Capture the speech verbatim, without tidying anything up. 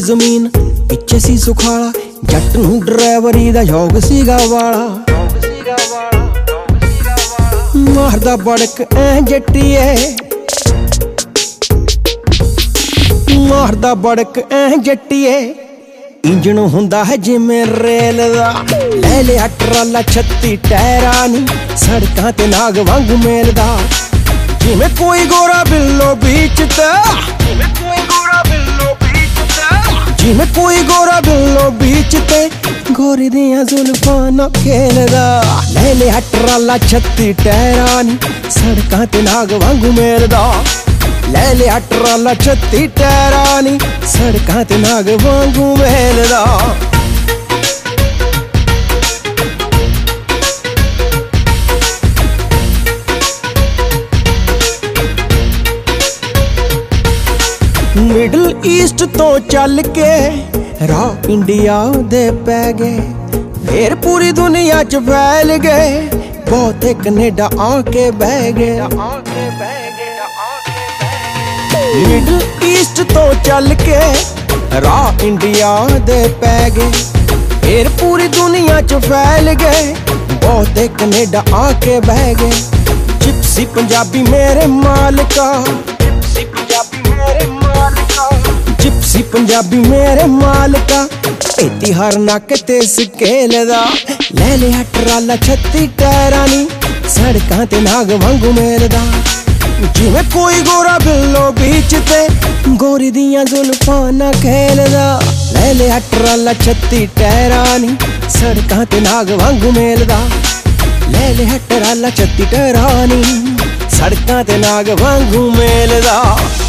ਜ਼ਮੀਨ ਪਿੱਛੇ ਸੀ ਸੁਖਾਲਾ, ਜੱਟ ਨੂੰ ਡਰਾਈਵਰੀ ਦਾ ਸ਼ੌਕ ਸੀਗਾ ਵਾਲਾ। ਮਾਰਦਾ ਬੜਕ ਐ ਜੱਟੀਏ, ਮਾਰਦਾ ਬੜਕ ਐ ਜੱਟੀਏ, ਇੰਜਣ ਹੁੰਦਾ ਹੈ ਜਿਵੇਂ ਰੇਲ ਦਾ। ਲੈ ਲਿਆ ਟਰਾਲਾ ਛੱਤੀ ਟਾਇਰਾਂ ਨੀ, ਸੜਕਾਂ ਤੇ ਨਾਗ ਵਾਂਗੂ ਮੇਲਦਾ। ਜਿਵੇਂ ਕੋਈ ਗੋਰਾ ਬਿੱਲੋ ਬੀਚ ਤੇ, ਜਿਵੇਂ ਕੋਈ ਗੋਰਾ ਬਿੱਲੋ ਬੀਚ ਤੇ, ਜਿਵੇਂ ਕੋਈ ਗੋਰਾ ਬਿੱਲੋ ਬੀਚ ਤੇ, ਗੋਰੀ ਦੀਆਂ ਜ਼ੁਲਫਾਂ ਨਾਲ ਖੇਲਦਾ। ਲੈ ਲਿਆ ਟਰਾਲਾ ਛੱਤੀ ਟਾਇਰਾਂ ਨੀ, ਸੜਕਾਂ ਤੇ ਨਾਗ ਵਾਂਗੂ ਮੇਲਦਾ। ਲੈ ਲਿਆ ਟਰਾਲਾ ਛੱਤੀ ਟਾਇਰਾਂ ਨੀ, ਸੜਕਾਂ ਤੇ ਨਾਗ ਵਾਂਗੂ ਮੇਲਦਾ। ਮਿਡਲ ਈਸਟ ਤੋਂ ਚੱਲ ਕੇ ਰਾਹ ਇੰਡੀਆ ਦੇ ਪੈ ਗਏ, ਫੇਰ ਪੂਰੀ ਦੁਨੀਆ ਚ ਫੈਲ ਗਏ, ਬਹੁਤੇ ਕੈਨੇਡਾ ਆ ਕੇ ਬਹਿ ਗਏ। ਮਿਡਲ ਈਸਟ ਤੋਂ ਚੱਲ ਕੇ ਰਾਹ ਇੰਡੀਆ ਦੇ ਪੈ ਗਏ, ਫੇਰ ਪੂਰੀ ਦੁਨੀਆ ਚ ਫੈਲ ਗਏ, ਬਹੁਤੇ ਕੈਨੇਡਾ ਆ ਕੇ ਬਹਿ ਗਏ। ਜਿਪਸੀ ਪੰਜਾਬੀ ਮੇਰੇ ਮਾਲਕਾ, ਜਿਪਸੀ ਪੰਜਾਬੀ ਮੇਰੇ ਮਾਲਕਾ, ਜਿਪਸੀ ਪੰਜਾਬੀ ਮੇਰੇ ਮਾਲਕਾ, ਏਤੀ ਹਰ ਨੱਕ ਤੇ ਸਕੇਲ ਦਾ। ਲੈ ਲਿਆ ਟਰਾਲਾ ਛੱਤੀ ਟਾਇਰਾਂ ਨੀ, ਸੜਕਾਂ ਤੇ ਨਾਗ ਵਾਂਗੂ ਮੇਲਦਾ। ਜਿਵੇਂ ਕੋਈ ਗੋਰਾ ਬਿੱਲੋ ਬੀਚ ਤੇ, ਗੋਰੀ ਦੀਆਂ ਜ਼ੁਲਫਾਂ ਨਾਲ ਖੇਲਦਾ। ਲੈ ਲਿਆ ਟਰਾਲਾ ਛੱਤੀ ਟਾਇਰਾਂ ਨੀ, ਸੜਕਾਂ ਤੇ ਨਾਗ ਵਾਂਗੂ ਮੇਲਦਾ। ਲੈ ਲਿਆ ਟਰਾਲਾ ਛੱਤੀ ਟਾਇਰਾਂ ਨੀ, ਸੜਕਾਂ ਤੇ ਨਾਗ ਵਾਂਗੂ ਮੇਲਦਾ।